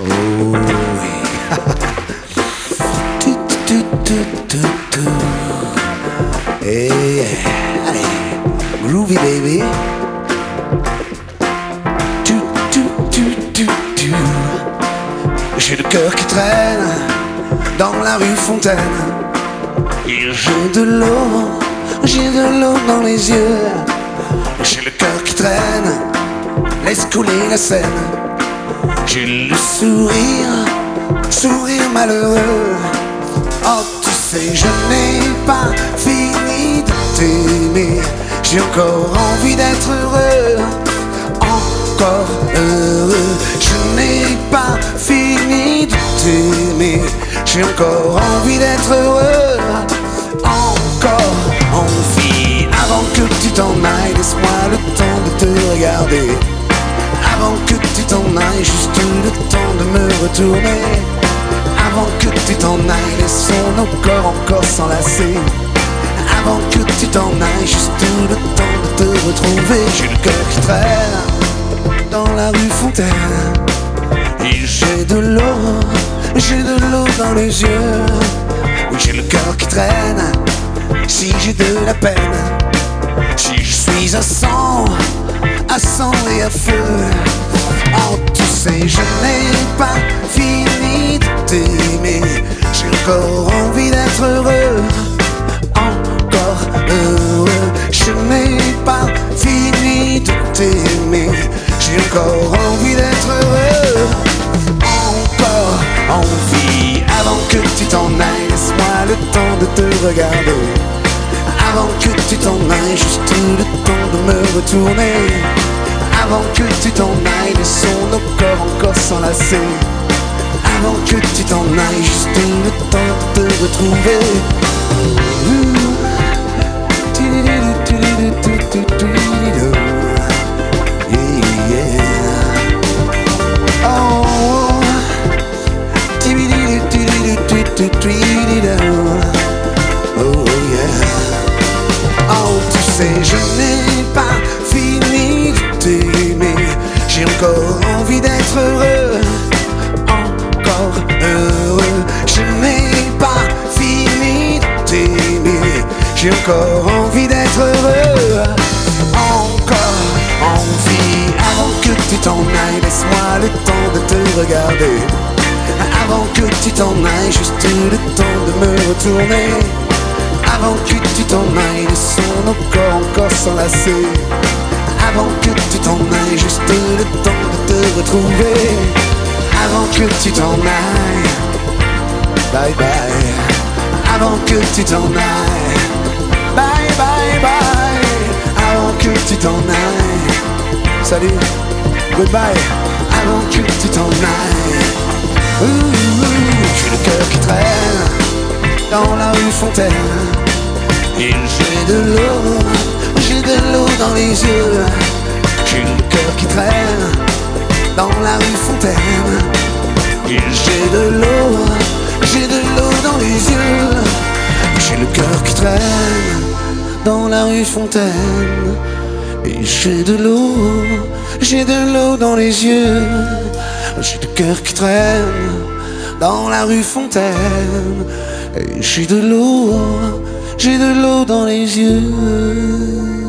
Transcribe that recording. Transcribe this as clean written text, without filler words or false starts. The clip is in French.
Oh oui. Tout, tout, tout, tout, tout. Hey, allez, groovy baby. Tout, tout, tout, tout, tout. J'ai le cœur qui traîne dans la rue Fontaine. Et j'ai de l'eau dans les yeux. J'ai le cœur qui traîne, laisse couler la Seine. J'ai le sourire malheureux. Oh tu sais, je n'ai pas fini de t'aimer. J'ai encore envie d'être heureux, encore heureux. Je n'ai pas fini de t'aimer. J'ai encore envie d'être heureux, encore envie. Avant que tu t'en ailles, laisse-moi le temps de te regarder. Avant que tu t'en ailles, juste le temps de me retourner. Avant que tu t'en ailles, laissons nos corps encore s'enlacer. Avant que tu t'en ailles, juste le temps de te retrouver. J'ai le cœur qui traîne dans la rue Fontaine. Et j'ai de l'eau dans les yeux. Oui, j'ai le cœur qui traîne, si j'ai de la peine. Si je suis à sang et à feu. Oh tu sais, je n'ai pas fini de t'aimer. J'ai encore envie d'être heureux, encore heureux. Je n'ai pas fini de t'aimer. J'ai encore envie d'être heureux, encore envie. Avant que tu t'en ailles, laisse-moi le temps de te regarder. Avant que tu t'en ailles, juste le temps de me retourner. Avant que tu t'en ailles, laissons nos corps encore s'enlacer. Avant que tu t'en ailles, juste le temps de te retrouver. Yeah. Oh, oh yeah. Oh tu sais, je n'ai pas fini de t'aimer. J'ai encore envie d'être heureux, encore heureux. Je n'ai pas fini de t'aimer. J'ai encore envie d'être heureux, encore envie. Avant que tu t'en ailles, laisse-moi le temps de te regarder. Avant que tu t'en ailles, juste le temps de me retourner. Avant que tu t'en ailles, laissons nos corps encore s'enlacer. Avant que tu t'en ailles, juste le temps de te retrouver. Avant que tu t'en ailles, bye bye. Avant que tu t'en ailles, bye bye bye. Avant que tu t'en ailles, salut, goodbye. Avant que tu t'en ailles, j'ai le cœur qui traîne dans la rue Fontaine. Et j'ai de l'eau dans les yeux. J'ai le cœur qui traîne dans la rue Fontaine. Et j'ai de l'eau dans les yeux. J'ai le cœur qui traîne dans la rue Fontaine. Et j'ai de l'eau dans les yeux. J'ai le cœur qui traîne dans la rue Fontaine. Et j'ai de l'eau dans les yeux.